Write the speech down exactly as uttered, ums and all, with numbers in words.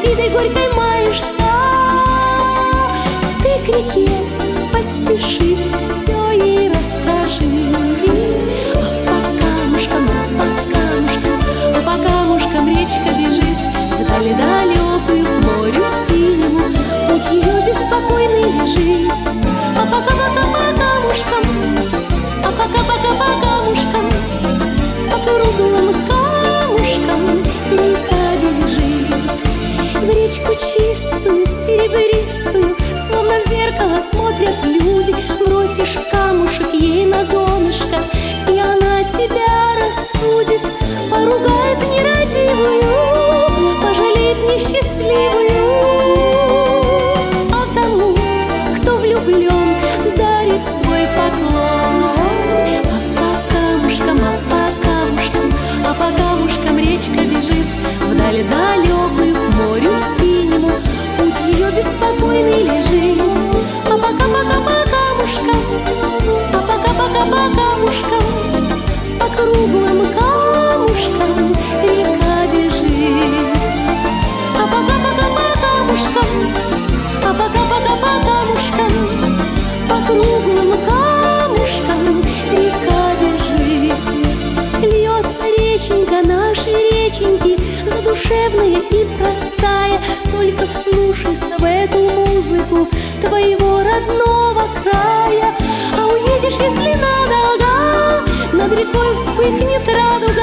обидой горькой маешься. Ты к реке поспеши, все ей расскажи. А по камушкам, а по камушкам, а по камушкам речка бежит вдали далекую, к морю синему, путь ее беспокойный лежит. А пока-пока по камушкам, а пока-пока по камушкам, по круглым камушкам река бежит. В речку чистую, серебристую, словно в зеркало смотрят люди. Бросишь камушек ей на донышко, и она тебя рассудит, поругает нерадивую, пожалеет несчастливую. А тому, кто влюблен, дарит свой поклон. А по камушкам, а по камушкам, а по камушкам речка бежит вдаль далекую, к морю синему, путь ее беспокойный лежит. А пока-пока по камушкам, а пока-пока по камушкам, по круглым камушкам река бежит. А пока-пока по камушкам, а пока-пока по камушкам, по круглым камушкам река бежит. Льется реченька нашей реченьки, задушевная и простая. Только вслушайся в эту музыку твоего родного края. А уедешь, если надолго, над рекой вспыхнет радуга.